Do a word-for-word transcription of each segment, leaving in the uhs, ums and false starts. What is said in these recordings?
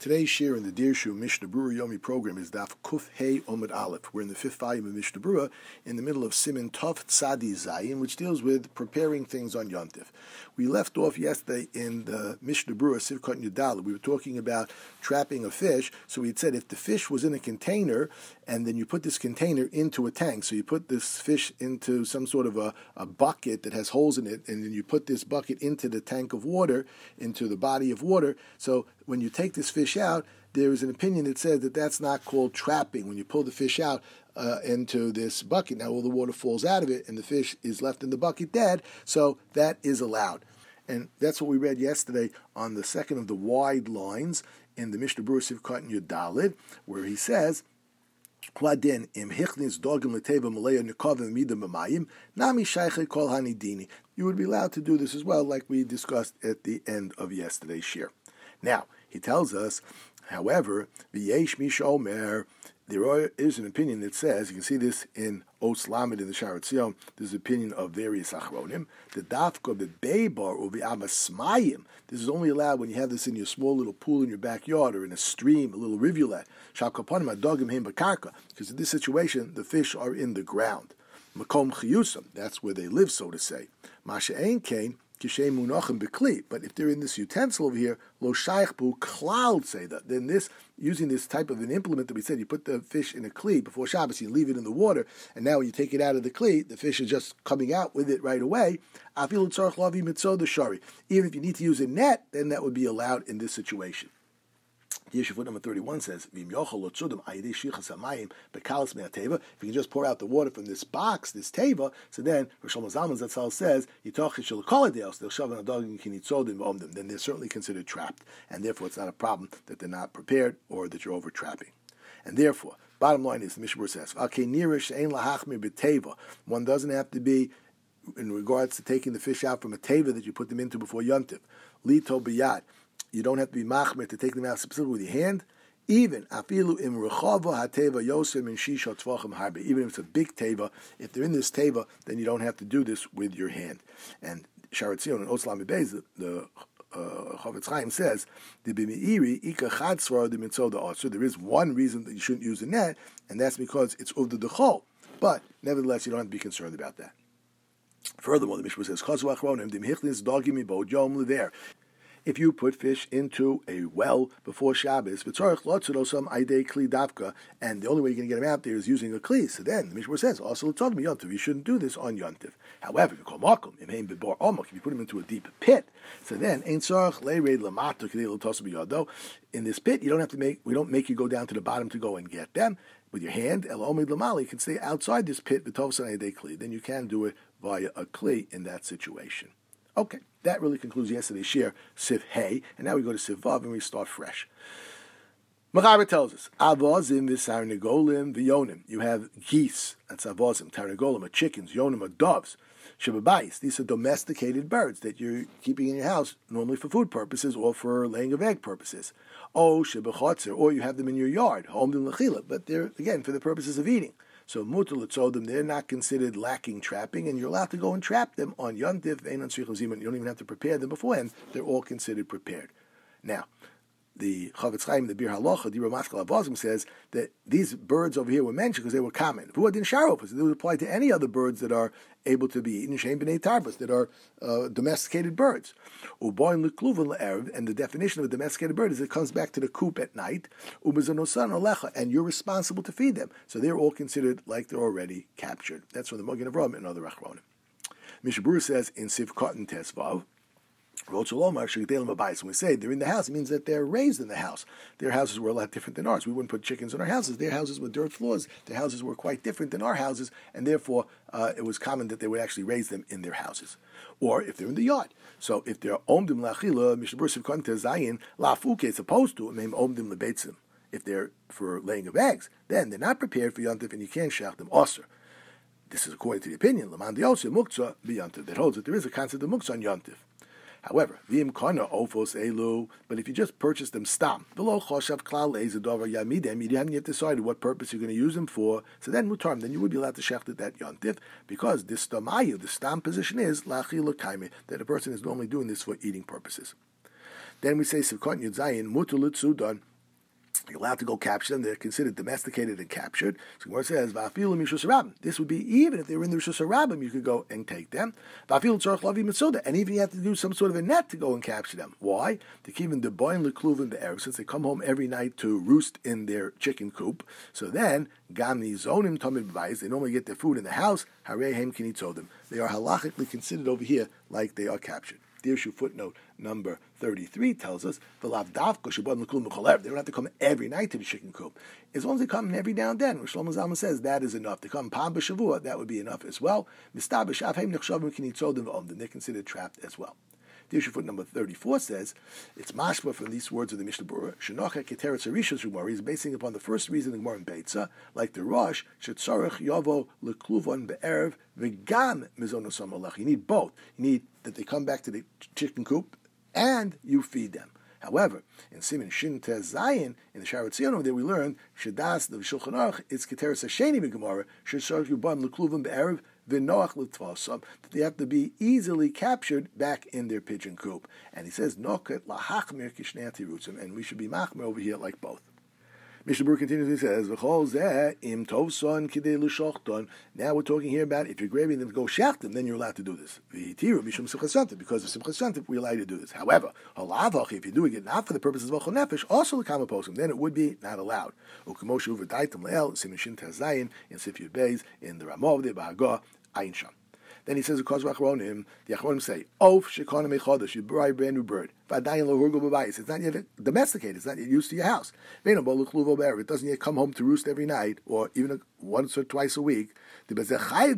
Today's share in the Dirshu Mishnah Berurah Yomi program is Daf Kuf Hey Omid Aleph. We're in the fifth volume of Mishnah Berurah in the middle of Siman Tov Tzadi Zayin, which deals with preparing things on Yom Tif. We left off yesterday in the Mishnah Berurah Sivkot Yudal. We were talking about trapping a fish. So we had said if the fish was in a container and then you put this container into a tank, so you put this fish into some sort of a, a bucket that has holes in it, and then you put this bucket into the tank of water, into the body of water. So when you take this fish out, there is an opinion that says that that's not called trapping. When you pull the fish out uh, into this bucket, now all the water falls out of it and the fish is left in the bucket dead, so that is allowed. And that's what we read yesterday on the second of the wide lines in the Mishnah Berurah Sivkot Yudalid, where he says, Kladin im hichnis dogim leteva malaya nikavim midam b'mayim nami shayche kol hanidini. You would be allowed to do this as well, like we discussed at the end of yesterday's shir. Now he tells us, however, v'yesh mish omer, there is an opinion that says, you can see this in Os Lamed in the Sha'ar Tzion, there's an opinion of various achronim, the dafka b'beibar or v'amasmayim, this is only allowed when you have this in your small little pool in your backyard or in a stream, a little rivulet, shakaponim adogim heim b'karka, because in this situation, the fish are in the ground. Makom chiyusam, that's where they live, so to say. Masha ein kain, but if they're in this utensil over here, lo shaykh bu klal say that, then this, using this type of an implement that we said, you put the fish in a kli before Shabbos, you leave it in the water, and now when you take it out of the kli, the fish is just coming out with it right away. Even if you need to use a net, then that would be allowed in this situation. Yeshivut number thirty-one says, if you can just pour out the water from this box, this teva, so then, Rosh Zalman Zatzal says, then they're certainly considered trapped, and therefore it's not a problem that they're not prepared or that you're over-trapping. And therefore, bottom line is, the Mishnah says, one doesn't have to be, in regards to taking the fish out from a teva that you put them into before Yom Tov, lito biyad, you don't have to be machmer to take them out specifically with your hand. Even afilu im rechava hateva yosem in shisha tvachim harbe. Even if it's a big teva, if they're in this teva, then you don't have to do this with your hand. And Sha'ar Tzion and Os Lamed Beis, the uh, Chofetz Chaim says, the b'meiri ika chad svara de mitzoda also. There is one reason that you shouldn't use a net, and that's because it's uvda dechol. But nevertheless, you don't have to be concerned about that. Furthermore, the Mishnah says, chazu achronim dim hichlis dogim ibod yom lever. If you put fish into a well before Shabbos, and the only way you're going to get them out there is using a kli, so then the Mishnah says, also let's talk about Yom Tov, you shouldn't do this on Yom Tov. However, if you call makom, if you put them into a deep pit, so then in this pit, you don't have to make, we don't make you go down to the bottom to go and get them with your hand. You can stay outside this pit, then you can do it via a kli in that situation. Okay, that really concludes yesterday's share, Siv Hey, and now we go to Siv Vav and we start fresh. Mechaber tells us, Avozim v'sarnegolim v'yonim. You have geese, that's avozim, tarnegolim are chickens, yonim are doves, shebabais. These are domesticated birds that you're keeping in your house, normally for food purposes or for laying of egg purposes. Oh, shebechotzer, or you have them in your yard, homdim lechila, but they're, again, for the purposes of eating. So mutar l'tzodim, they're not considered lacking trapping, and you're allowed to go and trap them on Yom Tiv. You don't even have to prepare them beforehand; they're all considered prepared. Now, the Chofetz Chaim, the Bir Halacha, Dibur Maskal Avozim says that these birds over here were mentioned because they were common. They would apply to any other birds that are able to be eaten, Shem B'nei Tarbas, that are uh, domesticated birds. And the definition of a domesticated bird is it comes back to the coop at night, and you're responsible to feed them. So they're all considered like they're already captured. That's from the Magen Avraham and other Achronim. Mishnah Berurah says in Sivkot and Tesvav, when we say they're in the house, it means that they're raised in the house. Their houses were a lot different than ours. We wouldn't put chickens in our houses. Their houses were dirt floors. Their houses were quite different than our houses, and therefore uh, it was common that they would actually raise them in their houses. Or if they're in the yard. So if they're omdim lachila, Mishnah Berurah Sivkot Zayin, lafuke, it's opposed to name omdim lebeitzim. If they're for laying of eggs, then they're not prepared for Yom Tov, and you can't shach them osir. This is according to the opinion, Laman Dioseh Muktzah b'Yom Tov, that holds that there is a concept of muktzah on Yom Tov. However, v'im kana ofos elu, but if you just purchase them stam, below choshav klal eizadover yamidem, you haven't yet decided what purpose you're going to use them for, so then mutarm, then you would be allowed to shecht it that yontif, because this stamayu, the stam position is lachil kaime, that a person is normally doing this for eating purposes. Then we say Sivkot Yud Zayin mutar l'tzudan, You're allowed to go capture them. They're considered domesticated and captured. So Gemara says, "Va'afilu mishus harabim." This would be even if they were in the rishus harabim, you could go and take them. Va'afilu tzarich lavi mitzuda, and even you have to do some sort of a net to go and capture them. Why? To keep them deboin lekluven be'erev, since they come home every night to roost in their chicken coop. So then, gamni zonim tamid b'bayis, they normally get their food in the house. Harehem kinitzodim. They are halachically considered over here like they are captured. The issue footnote number thirty-three tells us the lavdavka shabon lekul mecholev. They don't have to come every night to the chicken coop. As long as they come every now and then, Shlomo Zalman says that is enough. They come pam b'shavua, that would be enough as well. Mistabish avheim nechshavim kinitzodim v'omdim. They're considered trapped as well. The issue footnote number thirty-four says, it's mashma from these words of the Mishnah Berurah, Shenocha Keteretz Harishos Gemara, is basing upon the first reason in Gemara and Beitza, like the Rosh, Shetzarech Yavo Lekluvon Be'erev V'gam Mizonosam Olach. You need both. You need that they come back to the chicken coop, and you feed them. However, in Siman Shin Tez Zayin, in the Sharat Zion over there, we learned, Shedas, the Shulchan Aruch, it's Keteretz Hasheni B'Gemara, Shetzarech Yubam Lekluvon Be'erev that they have to be easily captured back in their pigeon coop. And he says, Noket lahachmir kishnei rutzim, and we should be machmir over here like both. Mishnah Berurah continues and says, V'chol zeh im tovson kidei l'shochton. Now we're talking here about if you're graving them to go shachtim, then you're allowed to do this. V'hitiru mishum simchas yontif, because of simchas yontif, we're allowed to do this. However, halavach, if you're doing it not for the purposes of achol nefesh, also l'kama poskim, then it would be not allowed. U'kemoshu v'daitam le'el, simin shin tazayin, in Sifyud Beis, in the Ramov, the Bahagah, Ayin Sham. Then he says, "Because Achronim, the Achronim say, Of shekana mechodesh, you buy a brand new bird. V'adayin lo hurgo b'bayis. It's not yet domesticated. It's not yet used to your house. Ve'no bo l'chluvo be'erev. It doesn't yet come home to roost every night, or even once or twice a week. If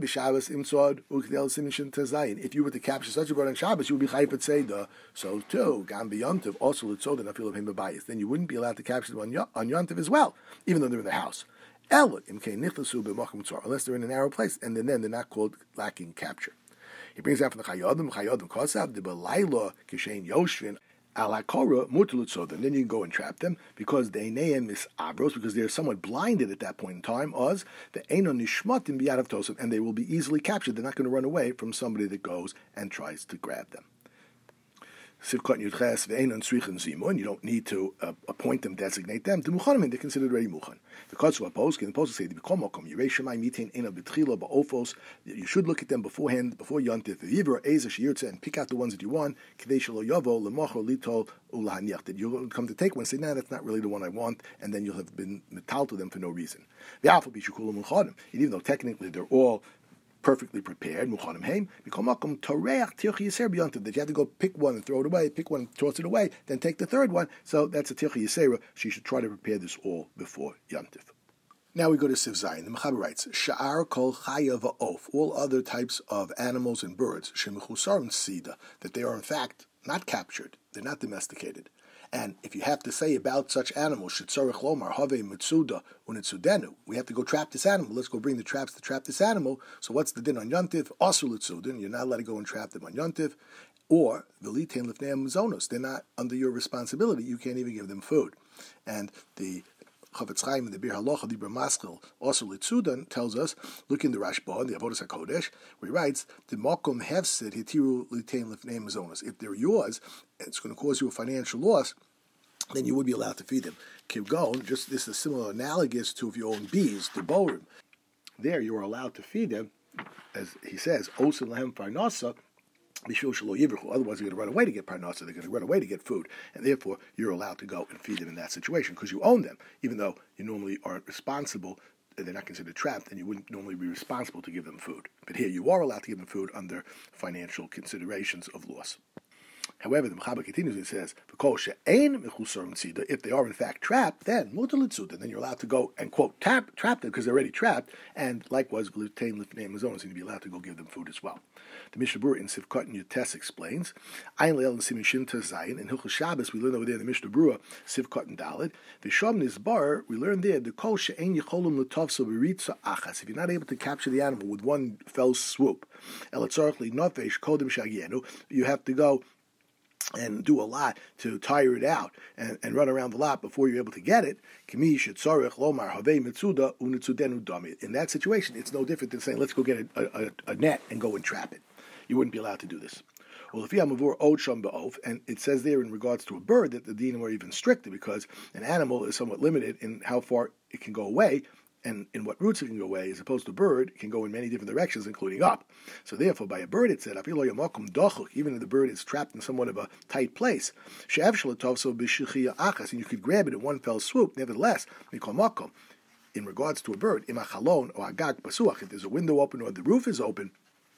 you were to capture such a bird on Shabbos, you would be chayiv at Seder. So too, gam b'yontiv, also l'tzod and afil of him b'bayis. Then you wouldn't be allowed to capture them on, on Yontiv as well, even though they're in the house. Unless they're in a narrow place, and then, then they're not called lacking capture. He brings out from the Chayodim, Chayodim Kosav, the Belayla Kishain Yoshvin, Alakora Mutulutzod, and then you can go and trap them because they neim is abros, because they're somewhat blinded at that point in time, Oz, the Eino Nishmatim Biyadav Tosam, and they will be easily captured. They're not going to run away from somebody that goes and tries to grab them. Sivkot Yudches Ve'enon Tzrichen Zimun. You don't need to uh, appoint them, designate them. The Muchanim, they're considered already Muchan. The Kotsu Aposkin, the Apostle say, the Bikomokom, Yereshemai Mitain Ena Betchila Ba'ofos. You should look at them beforehand, before Yontif, Vivra Eza Shiyurtza, and pick out the ones that you want. Kadei Shelo Yovo, Lemocho Litol Ulahanyach. That you'll come to take one and say, nah, that's not really the one I want, and then you'll have been metal to them for no reason. The Alpha Bishukula Muchanim. Even though technically they're all perfectly prepared, muchanim heim, b'komakom toreach tirchi yiser b'yontiv, that you have to go pick one and throw it away, pick one and toss it away, then take the third one. So that's a tirchi yisera. She should try to prepare this all before yontiv. Now we go to Siv Zayin. The Mechaber writes, Sha'ar kol chaya va'of, all other types of animals and birds, shemechusarim sida, that they are in fact not captured, they're not domesticated. And if you have to say about such animals, Shetzorech Lomar, Have Mitzuda, Unitzudenu, we have to go trap this animal. Let's go bring the traps to trap this animal. So what's the din on Yontif? Also Litzudin, you're not allowed to go and trap them on Yontif. Or, V'litein Lifneim Zonos, they're not under your responsibility. You can't even give them food. And the Chavetz Chaim in the Bir Halacha Dibra Maskil, also Litzudan, tells us, look in the Rashba, in the Avodas HaKodesh, where he writes, the Mokum Hefsid Hitiru Litein Lifneim Zonos. If they're yours, it's going to cause you a financial loss, then you would be allowed to feed them. Keep going, just this is similar, analogous to if you own bees, the borim. There you are allowed to feed them, as he says, Osin Lahem Farnasa, otherwise they're going to run away to get parnasa, they're going to run away to get food, and therefore you're allowed to go and feed them in that situation, because you own them, even though you normally aren't responsible, they're not considered trapped, and you wouldn't normally be responsible to give them food. But here you are allowed to give them food under financial considerations of loss. However, the Mechaber continues and says, if they are in fact trapped, then then you're allowed to go and, quote, trap, trap them because they're already trapped, and likewise, you'd be allowed to go give them food as well. The Mishnah Berurah in Sivkot and Yutes explains, in Hilchos Shabbos, we learn over there in the Mishnah Berurah, Sivkot and Daled, V'shom Nizbar, we learn there, the kol she'ein yicholum l'tovso b'ritza achas, if you're not able to capture the animal with one fell swoop, elatzorach li nofesh kodim shagienu, you have to go and do a lot to tire it out and, and run around the lot before you're able to get it. In that situation, it's no different than saying, let's go get a, a, a net and go and trap it. You wouldn't be allowed to do this. Well, if you have mavur od sham ba'of, and it says there in regards to a bird that the dinim are even stricter because an animal is somewhat limited in how far it can go away and in what routes it can go away, as opposed to a bird can go in many different directions, including up. So therefore, by a bird, it said, even if the bird is trapped in somewhat of a tight place, and you could grab it in one fell swoop, nevertheless, in regards to a bird, if there's a window open or the roof is open,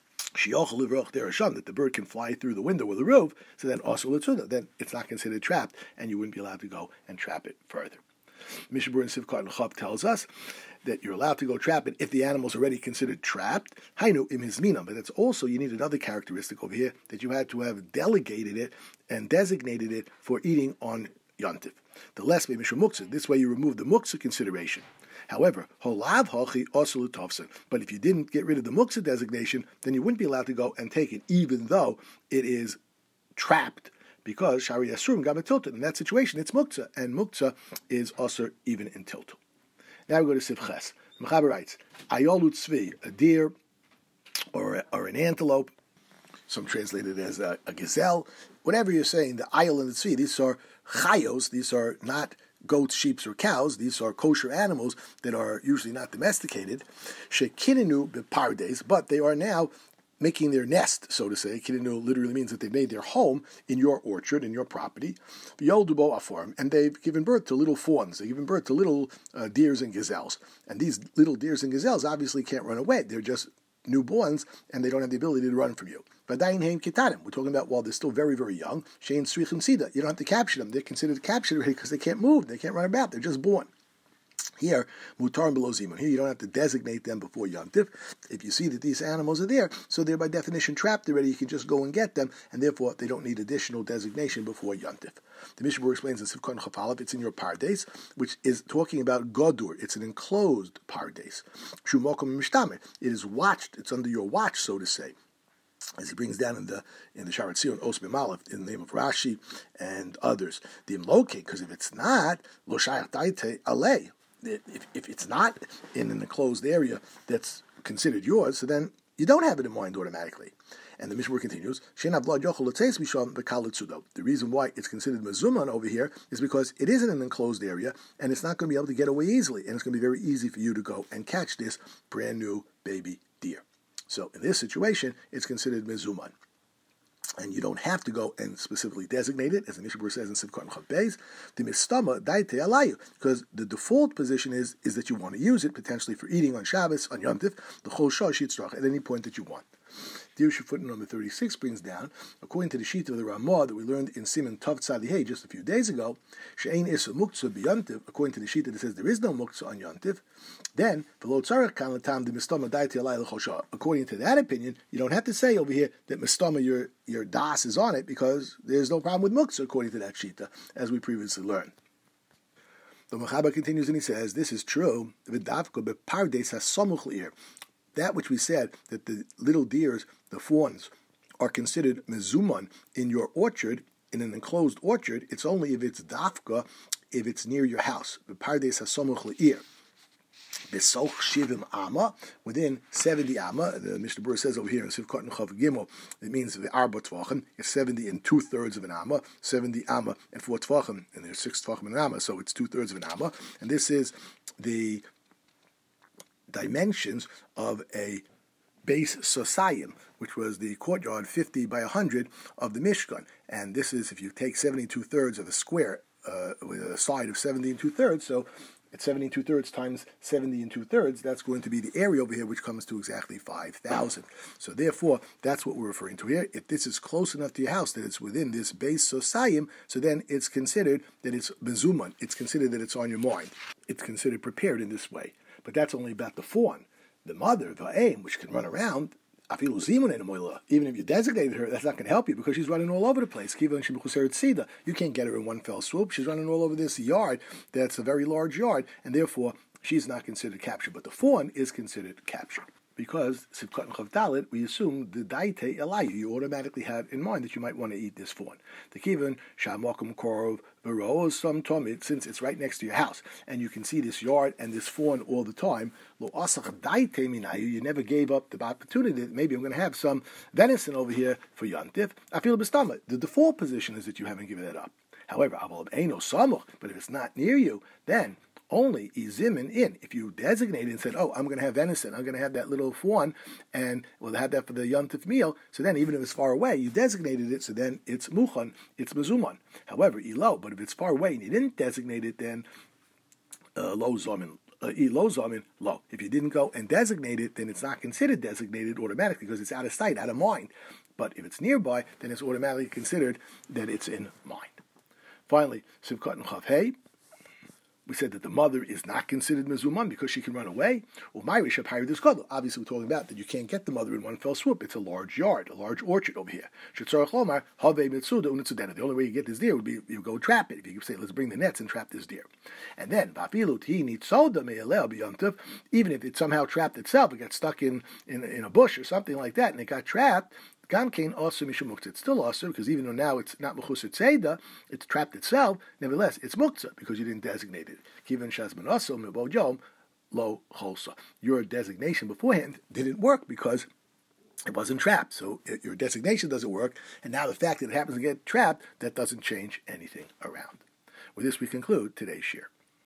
that the bird can fly through the window or the roof, so then also then it's not considered trapped, and you wouldn't be allowed to go and trap it further. Mishnah Berurah in Sivkot and Chav tells us that you're allowed to go trap it if the animal's already considered trapped. Hainu im hizminam, but that's also, you need another characteristic over here, that you had to have delegated it and designated it for eating on Yontif. The less be mishum muktzah. This way you remove the muktzah consideration. However, holav hachi also l'tofsen. But if you didn't get rid of the muktzah designation, then you wouldn't be allowed to go and take it, even though it is trapped. Because shari yasrum gam tilted. In that situation, it's muktzah, and muktzah is also even in tiltul. Now we go to Sivches. Mechaber writes, Ayolu tzvi, a deer or, a, or an antelope, some translate it as a, a gazelle, whatever you're saying, the ayol and the tzvi, these are chayos, these are not goats, sheep, or cows, these are kosher animals that are usually not domesticated, shekinenu bepardes, but they are now making their nest, so to say. Kinenu literally means that they've made their home in your orchard, in your property. Yoldubo aform, and they've given birth to little fawns. They've given birth to little uh, deers and gazelles. And these little deers and gazelles obviously can't run away. They're just newborns, and they don't have the ability to run from you. Vadayin heim kitanim. We're talking about while they're still very, very young. Shein srichim sida. You don't have to capture them. They're considered captured because they can't move. They can't run about. They're just born. Here, mutar and below zimun. Here, you don't have to designate them before Yom Tif. If you see that these animals are there, so they're by definition trapped already, you can just go and get them, and therefore they don't need additional designation before Yom Tif. The Mishnah Berurah explains in Sivkot and Chafalef, it's in your pardes, which is talking about godur. It's an enclosed pardes. Shumokum mishtame. It is watched. It's under your watch, so to say. As he brings down in the in the Sharat Zion, Os B'Malef, in the name of Rashi and others, the imloke, because if it's not, lo shayach daite alei. If, if it's not in an enclosed area that's considered yours, so then you don't have it in mind automatically. And the Mishnah continues, the reason why it's considered mezuman over here is because it isn't an enclosed area, and it's not going to be able to get away easily, and it's going to be very easy for you to go and catch this brand new baby deer. So in this situation, it's considered mezuman. And you don't have to go and specifically designate it, as the Mishnah Berurah says in Sivkot and Chav Beis, the mistama daite alayu, because the default position is is that you want to use it potentially for eating on Shabbos, on Yom Tif, the chol shosh yitzrach, at any point that you want. The Dirshu footnote number thirty-six brings down, according to the sheet of the Ramah that we learned in Siman Tov Tzadi Hey just a few days ago, she'ein isa muktzah b'Yom, according to the sheet that it says there is no muktzah on Yom Tif, then v'lo tzarech kan l'tam the mistama daite alayu l'chol shosh. According to that opinion, you don't have to say over here that mistama your your das is on it, because there's no problem with muktzah according to that shita, as we previously learned. The Mechaber continues and he says, this is true, that which we said, that the little deers, the fawns, are considered mezuman in your orchard, in an enclosed orchard, it's only if it's dafka, if it's near your house. Besoch shivim ama, within seventy ama. The Mishnah Berurah says over here in Sivkot and Chav Gimel, it means the arba tvachim. It's seventy and two thirds of an ama, seventy ama and four tvachim, and there's six tvachim in an ama, so it's two thirds of an ama. And this is the dimensions of a base sosayim, which was the courtyard fifty by one hundred of the Mishkan. And this is if you take seventy and two thirds of a square uh, with a side of seventy and two thirds, so at seventy and two thirds times seventy and two thirds, that's going to be the area over here, which comes to exactly five thousand. So therefore, that's what we're referring to here. If this is close enough to your house that it's within this base sosayim, so then it's considered that it's bezuman. It's considered that it's on your mind. It's considered prepared in this way. But that's only about the fawn. The mother, the aim, which can run around, even if you designated her, that's not going to help you because she's running all over the place. You can't get her in one fell swoop. She's running all over this yard that's a very large yard, and therefore she's not considered captured. But the fawn is considered captured. because Sivkot and Chav Dalet, we assume the Daite Elayu, you automatically had in mind that you might want to eat this fawn. The Kivan, Shamakum Korov, Vero, some Tomit, since it's right next to your house, and you can see this yard and this fawn all the time, Lo Asach Daite Minayu, you never gave up the opportunity that maybe I'm going to have some venison over here for Yantif. I feel Bistama. The default position is that you haven't given it up. However, but if it's not near you, then only izimin in. If you designated and said, oh, I'm going to have venison, I'm going to have that little fawn, and we'll have that for the yontif meal, so then even if it's far away, you designated it, so then it's muchan, it's mezuman. However, ilo, but if it's far away and you didn't designate it, then uh, lo zomin, uh, lo zomin, lo. If you didn't go and designate it, then it's not considered designated automatically because it's out of sight, out of mind. But if it's nearby, then it's automatically considered that it's in mind. Finally, Sivkot and Chav Hey, we said that the mother is not considered mezuman because she can run away. Obviously, we're talking about that you can't get the mother in one fell swoop. It's a large yard, a large orchard over here. The only way you get this deer would be you go trap it. If you say, let's bring the nets and trap this deer. And then, even if it somehow trapped itself, it got stuck in, in, in a bush or something like that, and it got trapped, Gamkein also mishum muktzah. It's still also because even though now it's not mechusar tzeda, it's trapped itself. Nevertheless, it's muktzah because you didn't designate it. Kivan shazman also mibojom lo cholsa. Your designation beforehand didn't work because it wasn't trapped. So it, your designation doesn't work, and now the fact that it happens to get trapped, that doesn't change anything around. With this, we conclude today's shir.